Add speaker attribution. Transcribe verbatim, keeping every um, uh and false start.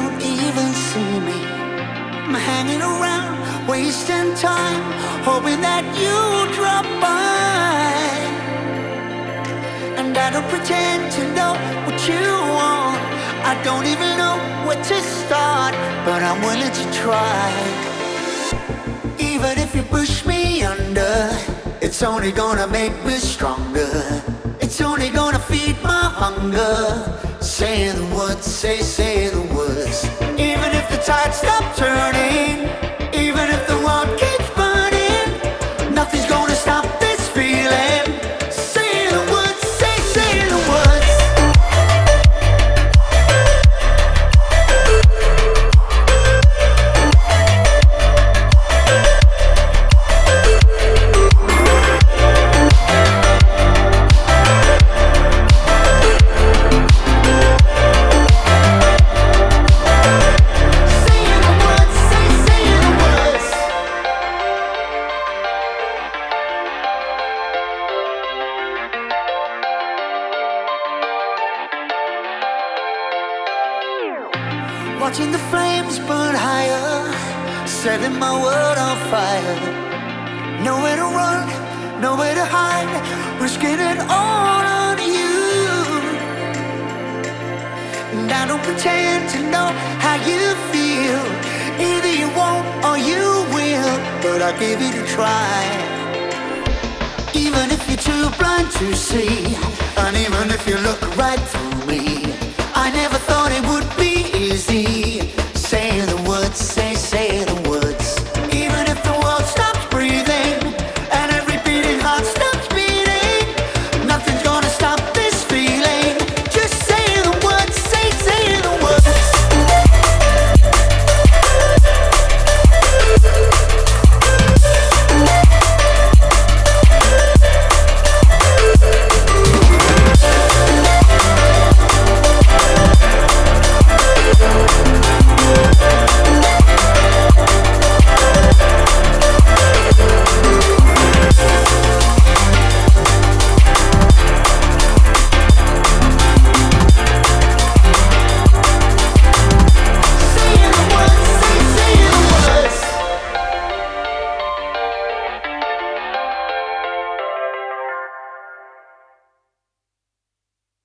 Speaker 1: don't even see me. I'm hanging around, wasting time, hoping that you drop by. And I don't pretend to know what you want. I don't even know where to start, but I'm willing to try. Even if you push me under, it's only gonna make me stronger. It's only gonna feed my hunger. Say the words, say, say the words. Even if the tide stops turning, even if the world keeps burning, nothing's gonna stop this feeling. Say the words, say, say the words. Watching the flames burn higher, setting my world on fire. Nowhere to run, nowhere to hide, risking it all on you. And I don't pretend to know how you feel. Either you won't or you will, but I'll give it a try. Even if you're too blind to see, and even if you look right through me, I never thought it would be easy.